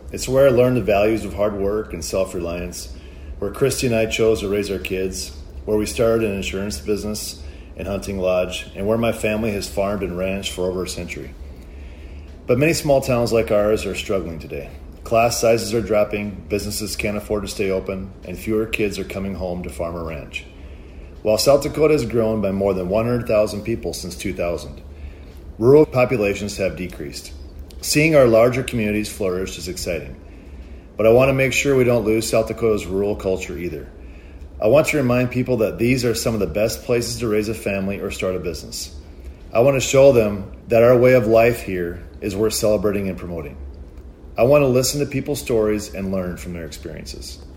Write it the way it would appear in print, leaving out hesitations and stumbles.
It's where I learned the values of hard work and self-reliance, where Christy and I chose to raise our kids, where we started an insurance business and hunting lodge, and where my family has farmed and ranched for over a century. But many small towns like ours are struggling today. Class sizes are dropping, businesses can't afford to stay open, and fewer kids are coming home to farm or ranch. While South Dakota has grown by more than 100,000 people since 2000, rural populations have decreased. Seeing our larger communities flourish is exciting, but I want to make sure we don't lose South Dakota's rural culture either. I want to remind people that these are some of the best places to raise a family or start a business. I want to show them that our way of life here is worth celebrating and promoting. I want to listen to people's stories and learn from their experiences.